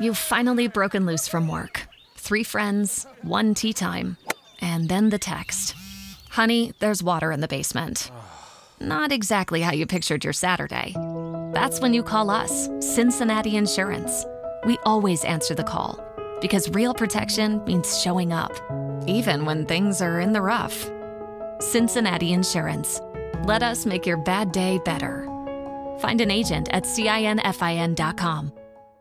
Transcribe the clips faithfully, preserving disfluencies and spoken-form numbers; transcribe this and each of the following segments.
You've finally broken loose from work. Three friends, one tea time, and then the text. Honey, there's water in the basement. Not exactly how you pictured your Saturday. That's when you call us, Cincinnati Insurance. We always answer the call because real protection means showing up, even when things are in the rough. Cincinnati Insurance. Let us make your bad day better. Find an agent at cinfin dot com.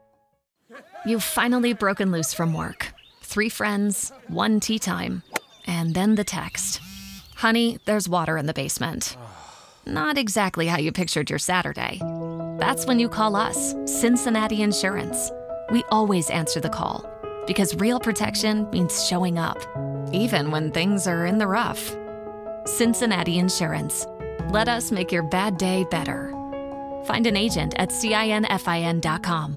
You've finally broken loose from work. Three friends, one tea time, and then the text. Honey, there's water in the basement. Not exactly how you pictured your Saturday. That's when you call us, Cincinnati Insurance. We always answer the call because real protection means showing up, even when things are in the rough. Cincinnati Insurance. Let us make your bad day better. Find an agent at cinfin dot com.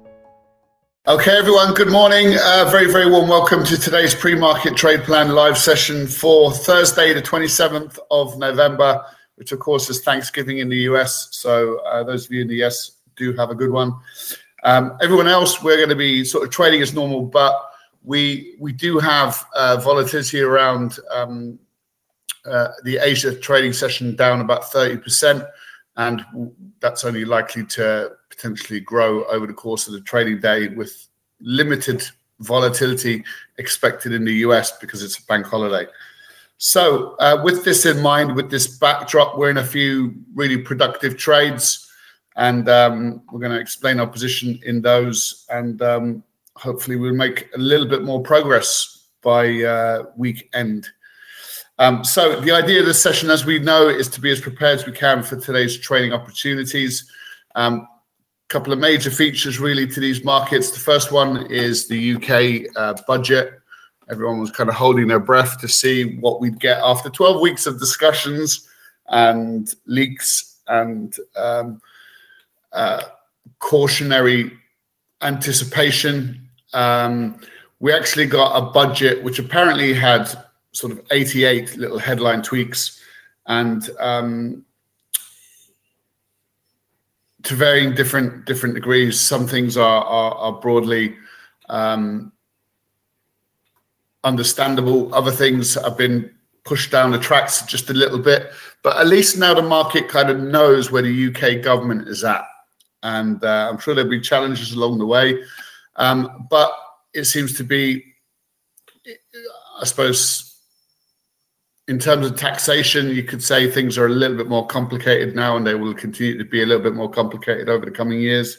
Okay, everyone, good morning. Uh, very, very warm welcome to today's pre-market trade plan live session for Thursday, the twenty-seventh of November, which of course is Thanksgiving in the U S. So uh, those of you in the U S do have a good one. Um, everyone else, we're going to be sort of trading as normal, but we we do have uh, volatility around um, uh, the Asia trading session down about thirty percent. And that's only likely to potentially grow over the course of the trading day with limited volatility expected in the U S because it's a bank holiday. So uh, with this in mind, with this backdrop, we're in a few really productive trades, and um, we're going to explain our position in those, and um, hopefully we'll make a little bit more progress by uh, week end. Um, so the idea of this session, as we know, is to be as prepared as we can for today's trading opportunities. Um, couple of major features really to these markets. The first one is the U K uh, budget. Everyone was kind of holding their breath to see what we'd get after twelve weeks of discussions and leaks and um, uh, cautionary anticipation. Um, we actually got a budget which apparently had sort of eighty-eight little headline tweaks, and um, to varying different different degrees. Some things are are, are broadly um, understandable. Other things have been pushed down the tracks just a little bit. But at least now the market kind of knows where the U K government is at, and uh, I'm sure there'll be challenges along the way. Um, but it seems to be, I suppose, in terms of taxation, you could say things are a little bit more complicated now, and they will continue to be a little bit more complicated over the coming years.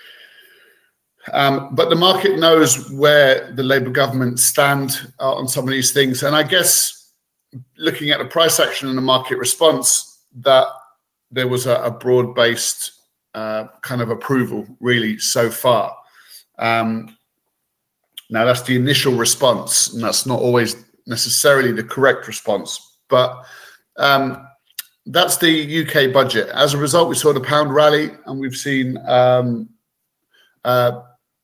Um, but the market knows where the Labour government stand uh, on some of these things. And I guess looking at the price action and the market response, that there was a, a broad-based uh, kind of approval really so far. Um, now, that's the initial response, and that's not always necessarily the correct response, but um, that's the U K budget. As a result, we saw the pound rally, and we've seen um, uh,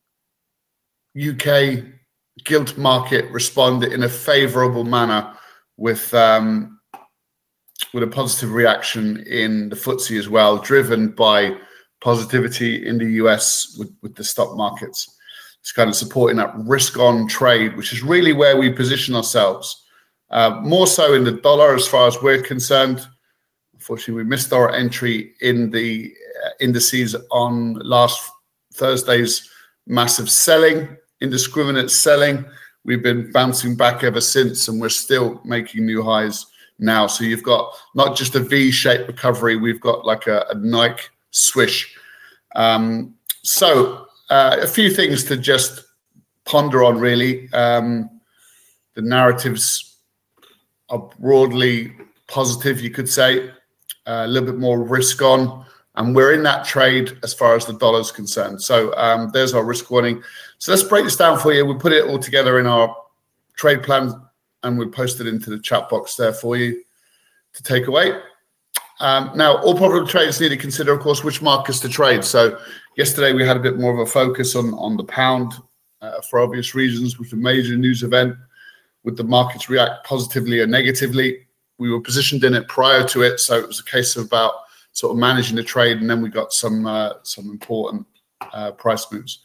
U K gilt market respond in a favourable manner with um, with a positive reaction in the F T S E as well, driven by positivity in the U S with, with the stock markets. It's kind of supporting that risk-on trade, which is really where we position ourselves. Uh, more so in the dollar as far as we're concerned. Unfortunately, we missed our entry in the uh, indices on last Thursday's massive selling, indiscriminate selling. We've been bouncing back ever since, and we're still making new highs now. So you've got not just a V-shaped recovery, we've got like a, a Nike swish. Um, so uh, a few things to just ponder on, really. Um, the narratives are broadly positive, you could say, uh, a little bit more risk on. And we're in that trade as far as the dollar is concerned. So um, there's our risk warning. So let's break this down for you. We'll put it all together in our trade plan, and we'll post it into the chat box there for you to take away. Um, now, all profitable traders need to consider, of course, which markets to trade. So yesterday we had a bit more of a focus on, on the pound uh, for obvious reasons with the major news event. Would the markets react positively or negatively? We were positioned in it prior to it, so it was a case of about sort of managing the trade, and then we got some uh, some important uh, price moves.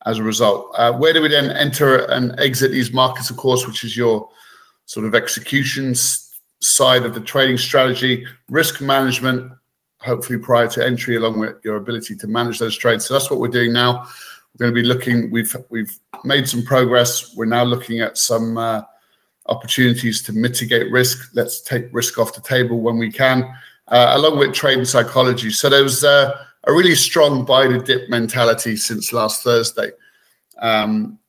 as a result. Uh, where do we then enter and exit these markets, of course, which is your sort of execution side of the trading strategy, risk management, hopefully prior to entry, along with your ability to manage those trades. So that's what we're doing now. We're going to be looking, we've we've made some progress. We're now looking at some uh, opportunities to mitigate risk. Let's take risk off the table when we can, uh, along with trade and psychology. So there was uh, a really strong buy the dip mentality since last Thursday. Um,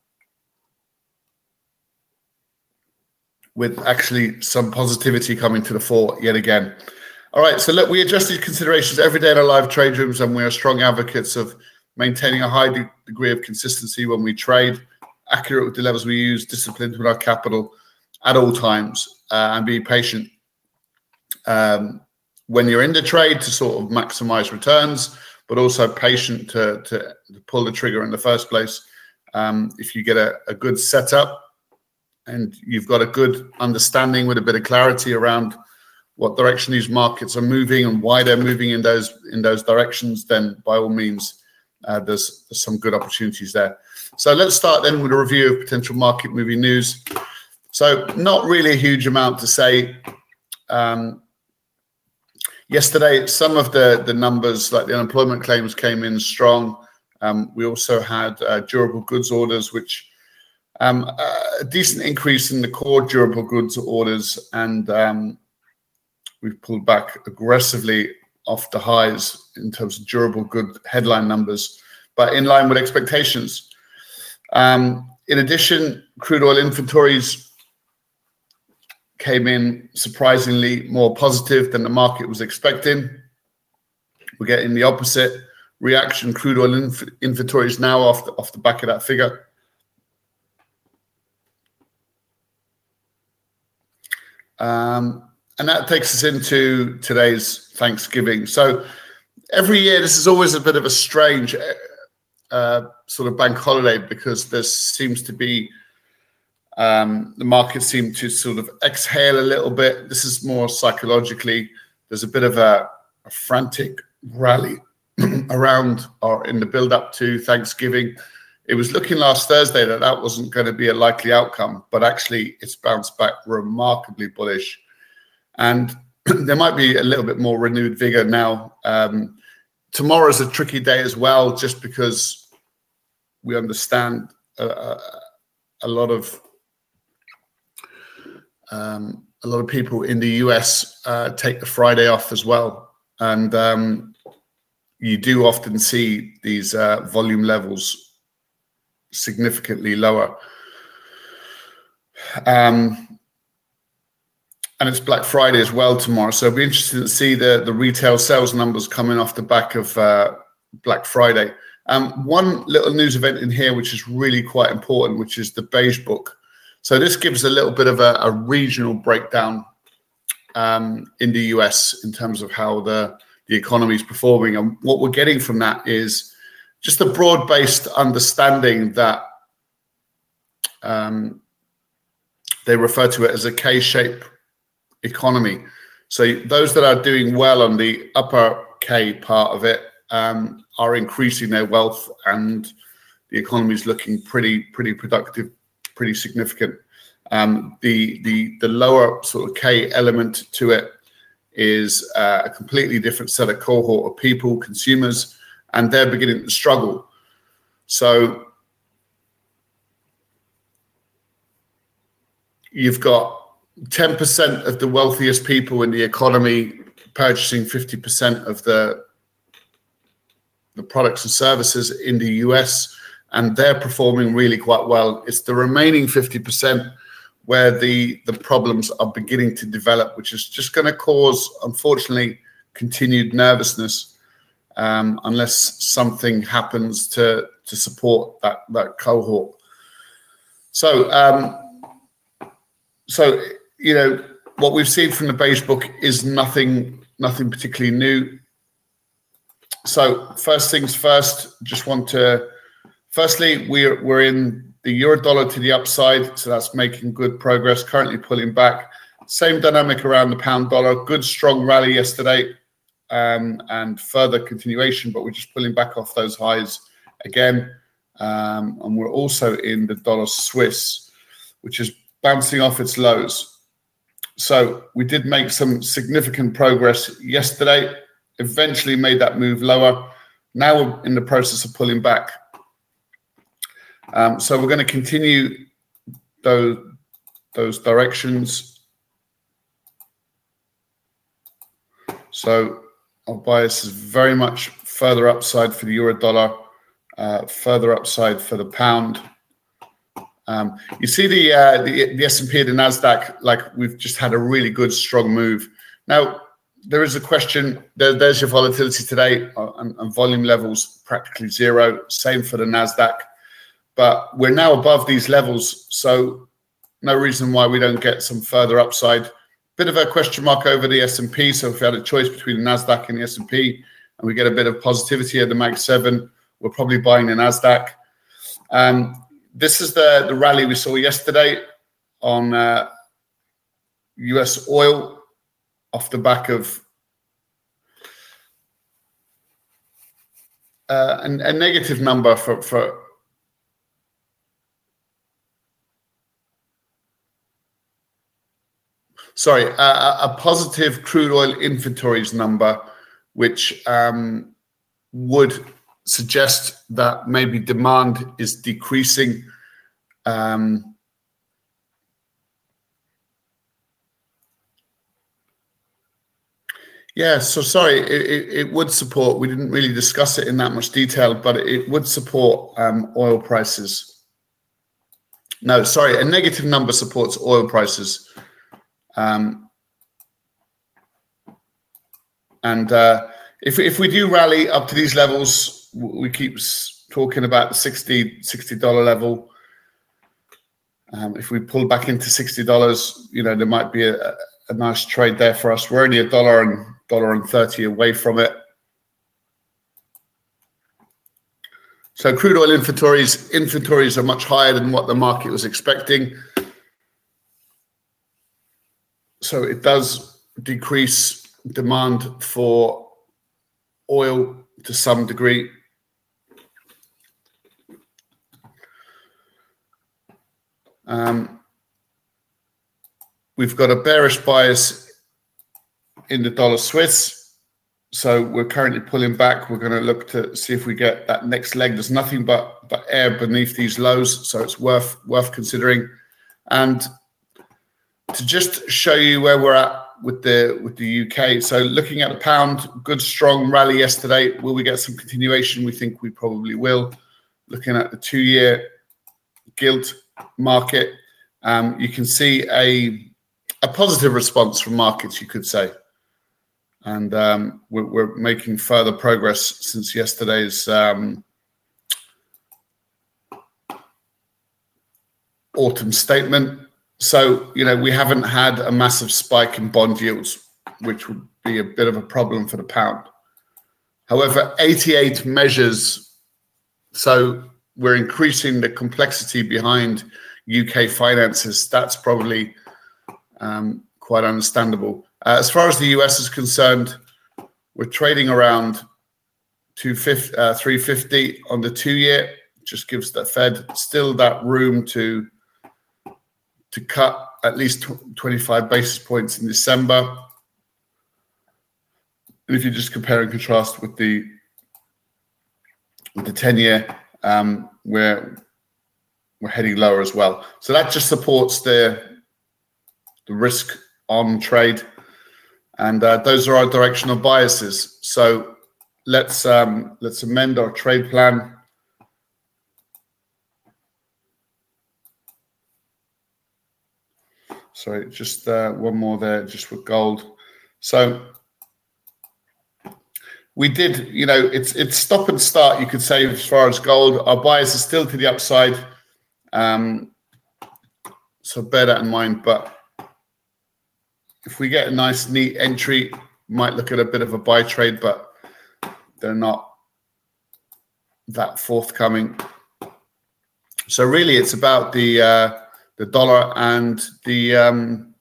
with actually some positivity coming to the fore yet again. All right, so look, we address these considerations every day in our live trade rooms, and we're strong advocates of maintaining a high de- degree of consistency when we trade, accurate with the levels we use, disciplined with our capital at all times, uh, and be patient um, when you're in the trade to sort of maximize returns, but also patient to, to, to pull the trigger in the first place. Um, if you get a, a good setup and you've got a good understanding with a bit of clarity around what direction these markets are moving and why they're moving in those in those directions, then by all means, uh, there's, there's some good opportunities there. So let's start then with a review of potential market moving news. So not really a huge amount to say. Um, yesterday, some of the, the numbers, like the unemployment claims, came in strong. Um, we also had uh, durable goods orders, which um, a decent increase in the core durable goods orders, and um, we've pulled back aggressively off the highs in terms of durable good headline numbers, but in line with expectations. Um, in addition, crude oil inventories came in surprisingly more positive than the market was expecting. We're getting the opposite reaction. Crude oil inf- inventories now off the, off the back of that figure. Um, And that takes us into today's Thanksgiving. So every year, this is always a bit of a strange uh, sort of bank holiday, because there seems to be, um, the markets seem to sort of exhale a little bit. This is more psychologically. There's a bit of a, a frantic rally around or in the build up to Thanksgiving. It was looking last Thursday that that wasn't going to be a likely outcome, but actually it's bounced back remarkably bullish. And there might be a little bit more renewed vigor now. Um, tomorrow is a tricky day as well, just because we understand a, a lot of um, a lot of people in the U S uh, take the Friday off as well, and um, you do often see these uh, volume levels significantly lower. Um, And it's Black Friday as well tomorrow. So it'll be interesting to see the, the retail sales numbers coming off the back of uh, Black Friday. Um, one little news event in here, which is really quite important, which is the Beige Book. So this gives a little bit of a, a regional breakdown um, in the U S in terms of how the, the economy is performing. And what we're getting from that is just a broad-based understanding that um, they refer to it as a K-shape economy. So those that are doing well on the upper K part of it um, are increasing their wealth, and the economy is looking pretty pretty productive, pretty significant. Um, the the the lower sort of K element to it is uh, a completely different set of cohort of people, consumers, and they're beginning to struggle. So you've got ten percent of the wealthiest people in the economy purchasing fifty percent of the, the products and services in the U S, and they're performing really quite well. It's the remaining fifty percent where the, the problems are beginning to develop, which is just going to cause, unfortunately, continued nervousness um, unless something happens to, to support that, that cohort. So, um, so you know, what we've seen from the Beige Book is nothing, nothing particularly new. So first things first, just want to, firstly, we're, we're in the euro dollar to the upside. So that's making good progress, currently pulling back. Same dynamic around the pound dollar, good strong rally yesterday um, and further continuation, but we're just pulling back off those highs again. um, and we're also in the dollar Swiss, which is bouncing off its lows. So we did make some significant progress yesterday, eventually made that move lower. Now we're in the process of pulling back. Um, so we're going to continue those, those directions. So our bias is very much further upside for the euro dollar, uh, further upside for the pound. Um, you see the, uh, the the S and P and the NASDAQ, like we've just had a really good, strong move. Now, there is a question, there, there's your volatility today, uh, and, and volume levels practically zero, same for the NASDAQ. But we're now above these levels, so no reason why we don't get some further upside. Bit of a question mark over the S and P, so if we had a choice between the NASDAQ and the S and P, and we get a bit of positivity at the Mag seven, we're probably buying the NASDAQ. Um, This is the, the rally we saw yesterday on uh, U S oil off the back of uh, a, a negative number for, for sorry, a, a positive crude oil inventories number, which um, would suggest that maybe demand is decreasing. Um, yeah, so sorry, it, it, it would support, we didn't really discuss it in that much detail, but it would support um, oil prices. No, sorry, a negative number supports oil prices. Um, and uh, if, if we do rally up to these levels, we keep talking about the sixty dollars level. Um, if we pull back into sixty dollars, you know, there might be a, a nice trade there for us. We're only a dollar and dollar and thirty away from it. So crude oil inventories, inventories are much higher than what the market was expecting. So it does decrease demand for oil to some degree. Um, we've got a bearish bias in the dollar Swiss. So we're currently pulling back. We're going to look to see if we get that next leg. There's nothing but, but air beneath these lows. So it's worth, worth considering. And to just show you where we're at with the, with the U K. So looking at the pound, good strong rally yesterday. Will we get some continuation? We think we probably will. Looking at the two-year gilt market, um, you can see a a positive response from markets, you could say, and um, we're, we're making further progress since yesterday's um, autumn statement. So, you know, we haven't had a massive spike in bond yields, which would be a bit of a problem for the pound. However, eighty-eight measures, so we're increasing the complexity behind U K finances. That's probably um, quite understandable. Uh, as far as the U S is concerned, we're trading around three fifty on the two-year. Just gives the Fed still that room to to cut at least twenty-five basis points in December. And if you just compare and contrast with the with the ten-year, um, we're we're heading lower as well. So that just supports the the risk on trade, and uh, those are our directional biases. So let's um, let's amend our trade plan. Sorry, just uh, one more there, just with gold. So we did, you know, it's it's stop and start, you could say, as far as gold. Our bias is still to the upside. Um, so bear that in mind. But if we get a nice, neat entry, might look at a bit of a buy trade, but they're not that forthcoming. So really, it's about the uh, the dollar and the um,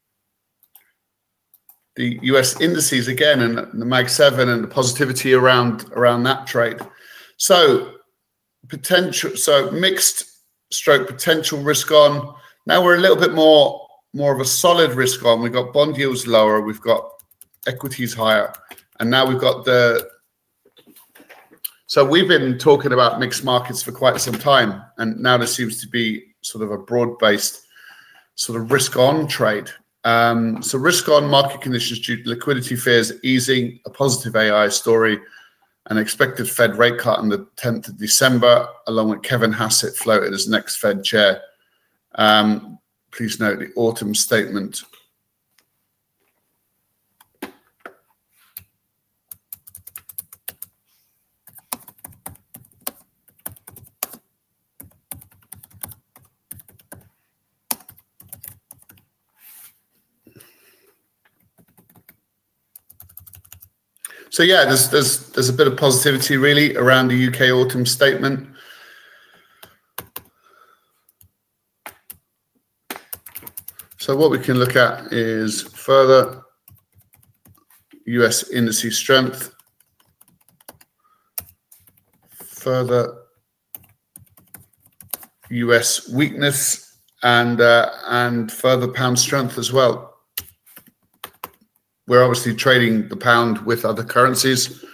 the U S indices again, and the Mag seven and the positivity around around that trade. So potential, so mixed stroke potential risk on. Now we're a little bit more, more of a solid risk on. We've got bond yields lower, we've got equities higher, and now we've got the, so we've been talking about mixed markets for quite some time, and now there seems to be sort of a broad-based sort of risk-on trade. Um, so risk-on market conditions due to liquidity fears easing, a positive A I story, an expected Fed rate cut on the tenth of December, along with Kevin Hassett floated as next Fed chair. Um, please note the autumn statement. So yeah, there's there's there's a bit of positivity really around the U K autumn statement. So what we can look at is further U S indices strength, further U S weakness, and uh, and further pound strength as well. We're obviously trading the pound with other currencies.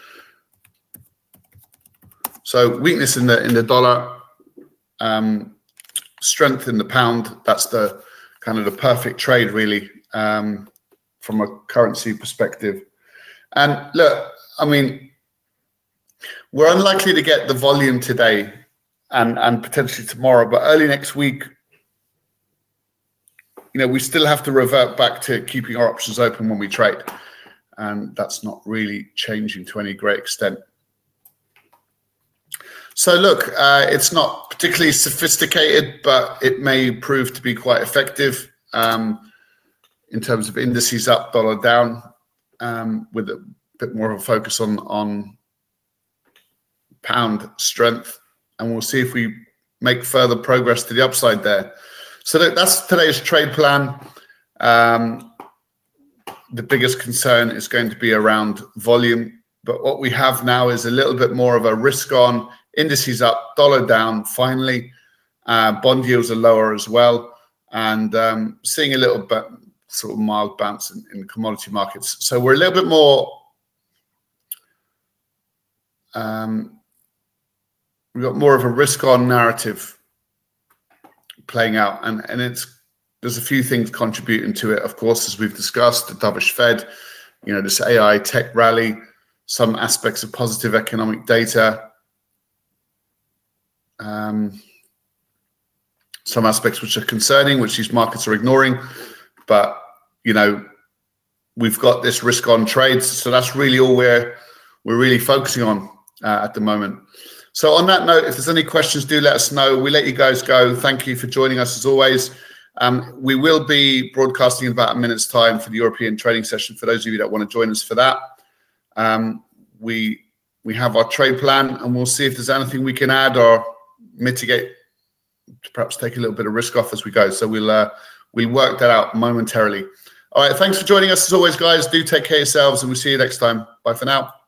So weakness in the in the dollar, um, strength in the pound. That's the kind of the perfect trade, really, um, from a currency perspective. And look, I mean, we're unlikely to get the volume today and and potentially tomorrow, but early next week, you know, we still have to revert back to keeping our options open when we trade. And that's not really changing to any great extent. So look, uh, it's not particularly sophisticated, but it may prove to be quite effective um, in terms of indices up, dollar down, um, with a bit more of a focus on, on pound strength. And we'll see if we make further progress to the upside there. So that's today's trade plan. Um, the biggest concern is going to be around volume. But what we have now is a little bit more of a risk on, indices up, dollar down, finally. Uh, bond yields are lower as well. And um, seeing a little bit sort of mild bounce in, in commodity markets. So we're a little bit more, um, we've got more of a risk on narrative playing out, and and it's there's a few things contributing to it, of course, as we've discussed, the dovish Fed, you know, this A I tech rally, some aspects of positive economic data, um, some aspects which are concerning, which these markets are ignoring, but you know, we've got this risk on trades, so that's really all we're we're really focusing on uh, at the moment. So on that note, if there's any questions, do let us know. We let you guys go. Thank you for joining us as always. Um, we will be broadcasting in about a minute's time for the European trading session for those of you that want to join us for that. Um, we we have our trade plan, and we'll see if there's anything we can add or mitigate, perhaps take a little bit of risk off as we go. So we'll uh, we'll work that out momentarily. All right, thanks for joining us as always, guys. Do take care of yourselves, and we'll see you next time. Bye for now.